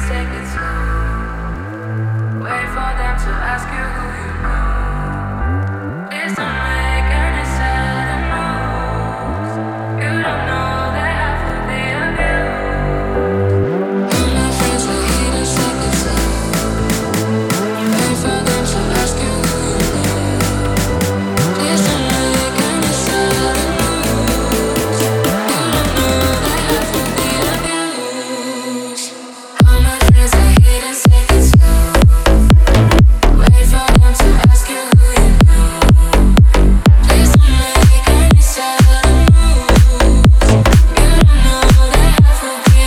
take it slow. Wait for them to ask you who you know. Please don't make any sudden moves. You don't know that half of the abuse. All my friends will hate us, take it slow. Wait for them to ask you who you know. Please don't make any sudden moves. You don't know that half of the abuse. All my friends will hate us, take it slow. Wait for them to ask you who you know. Please don't make any sudden moves. You don't know that half of the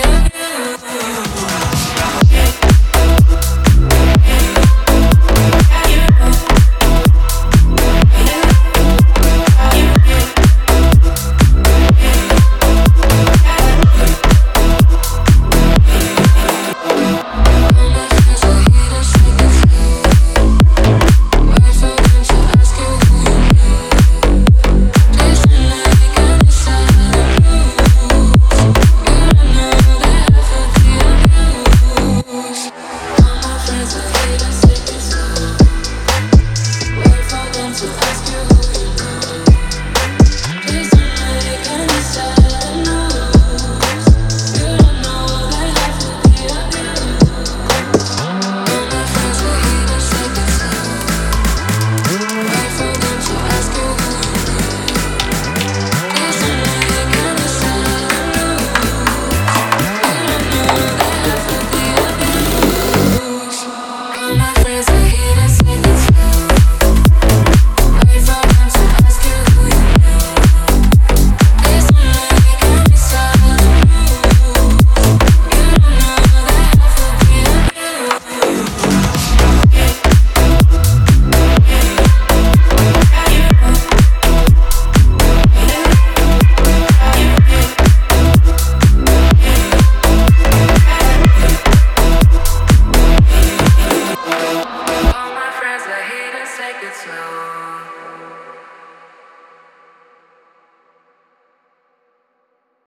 take it slow.